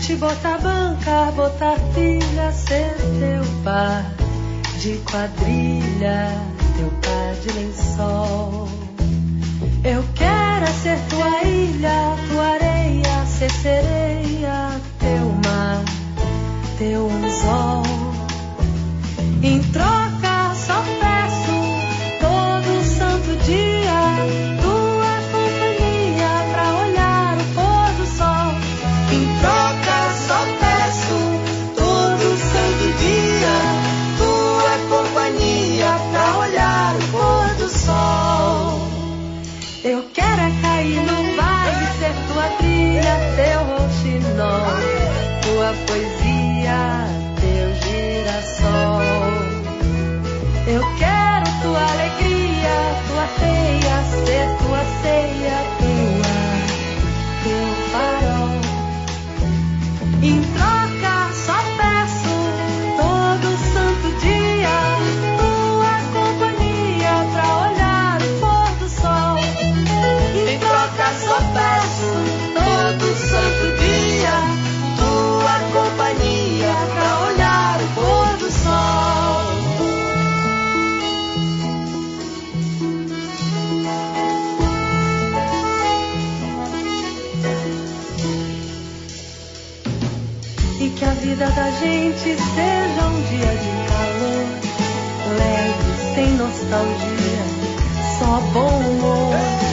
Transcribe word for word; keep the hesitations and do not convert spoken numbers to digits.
te botar banca, botar filha, ser teu par de quadrilha, teu par de lençol. Eu quero ser tua ilha, tua areia, ser sereia, teu mar, teu anzol. Em troca só peço todo santo dia tua companhia pra olhar o pôr do sol. Em troca só peço todo santo dia tua companhia pra olhar o pôr do sol. Eu quero é cair no vale, ser tua trilha, teu rouxinol, tua poesia, teu girassol. Eu quero tua alegria, tua teia, ser tua ceia, tua, teu farol. Em troca só peço todo santo dia tua companhia pra olhar o pôr do sol. Em troca só peço todo santo dia tua companhia pra olhar o pôr do sol. E que a vida da gente seja um dia de calor, leve, sem nostalgia, só bom humor.